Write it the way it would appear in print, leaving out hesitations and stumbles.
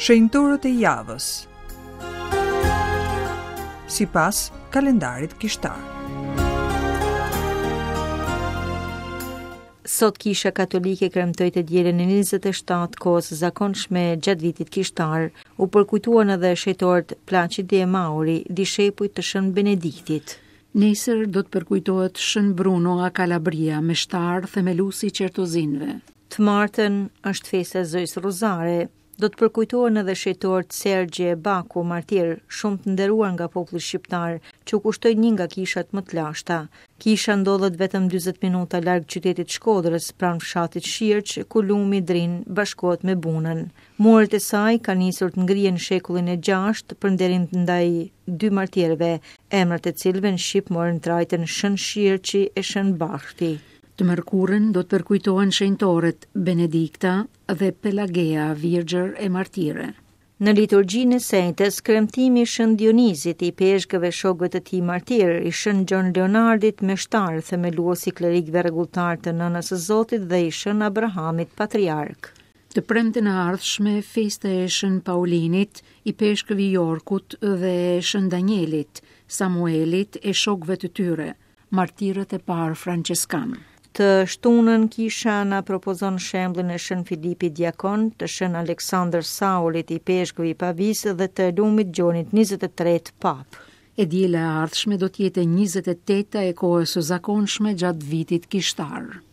Shenjtorët e javës sipas kalendarit kishtar. Sot Kisha Katolike kremtoi të dielën e 27 kohës zakonshme gjatë vitit kishtar, u përkujtuan edhe shejtorët Plaçidi e Mauri, dishepujt të Shën Benediktit. Nesër do të përkujtohet Shën Bruno nga Kalabria, meshtar themeluesi i qertozinëve. Të martën është festa e Zojës Rozare. Do të përkujtohen edhe shejtorët Sergje Baku, martir, shumë të nderuar nga populli shqiptar, që u kushtoi një nga kishat më të lashta. Kisha ndodhet vetëm 40 minuta larg qytetit Shkodrës, pranë fshatit Shirq, ku lumi Drin bashkohet me Bunën. Muret e saj kanë nisur të ngrihen në shekullin e 6 për nderin ndaj dy martirëve, emrat e cilëve në shqip morën trajtën Shën Shirqi e Shën Bashti. Të mërkurën do të përkujtohen shenjtorët Benedikta dhe Pelagea, virgjër e martire. Në liturgjinë e sejtës, kremtimi i Shën Dionizit, i peshkëve shokëve të tij martir, i Shën Gjon Leonardit, meshtar, themelues i klerikëve rregulltar të Nënës së Zotit dhe i Shën Abrahamit, patriark. Të premten e ardhshme, festa e Shën Paulinit, i peshkëve i Jorkut dhe Shën Danielit, Samuelit e shokëve të tyre, martirët e parë franceskan. Të shtunën kisha na propozon shembullin e Shën Filipit Diakon, të Shën Aleksandër Saulit, i peshkëve i Pavis dhe të lumit Gjonit 23 pap. E diela e ardhshme do të jetë 28 e kohës së zakonshme gjatë vitit kishtar.